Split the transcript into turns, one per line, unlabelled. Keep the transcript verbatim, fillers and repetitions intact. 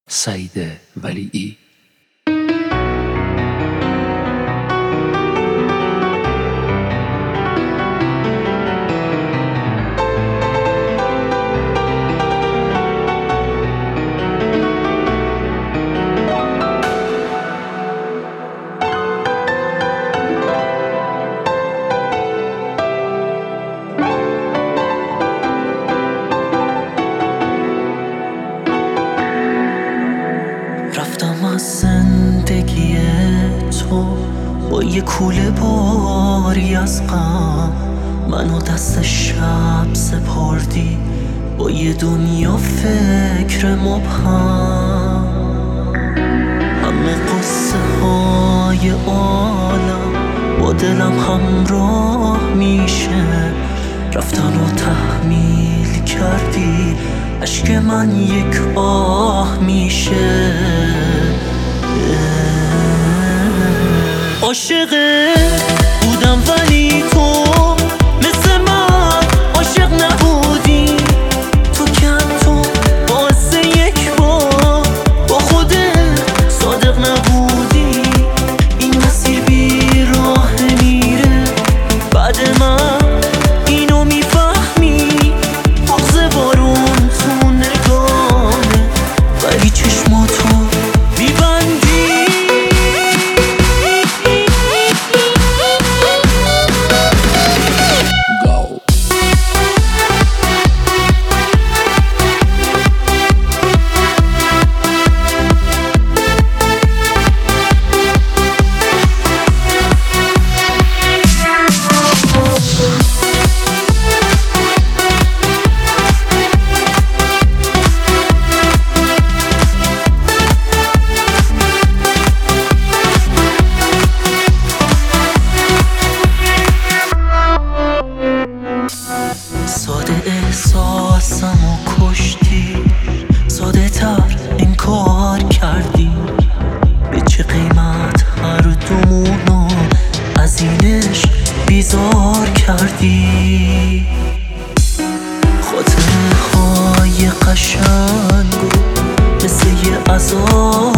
سعید ولیعی.
رفتم از زندگی تو با یه کوله باری از غم، منو دست شب سپردی با یه دنیا فکر مبهم. همه قصه های عالم با دلم همراه میشه، رفتن و تحمیل کردی عشق من یک آه میشه. عاشقت بودم ولی تو مثل من عاشق نبودی. تو کم تو باعث یک بار با خودت صادق نبودی. این مسیر بی راه میره، بعد من اینو میفهمی. بغض بارون تو نگاهه ولی چشماتو میبندی. ساده احساسمو کشتی، ساده تر انکار کردی. به چه قیمت هر دومونو از اینش بیزار کردی. خاطره های قشنگو مثل یه عذاب